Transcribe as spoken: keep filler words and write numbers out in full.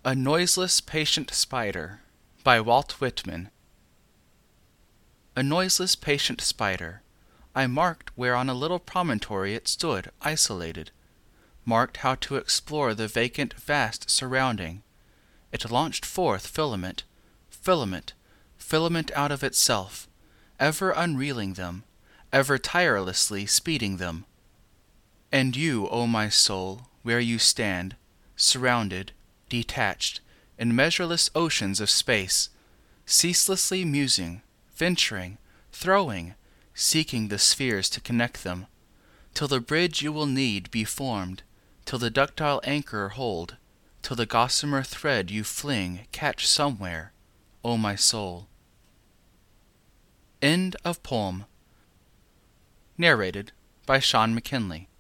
A Noiseless Patient Spider by Walt Whitman. A noiseless patient spider I marked where on a little promontory it stood isolated, marked how to explore the vacant vast surrounding. It launched forth filament, filament, filament out of itself, ever unreeling them, ever tirelessly speeding them. And you, O my soul, where you stand, surrounded, detached, in measureless oceans of space, ceaselessly musing, venturing, throwing, seeking the spheres to connect them, till the bridge you will need be formed, till the ductile anchor hold, till the gossamer thread you fling catch somewhere, O my soul. End of poem. Narrated by Sean McKinley.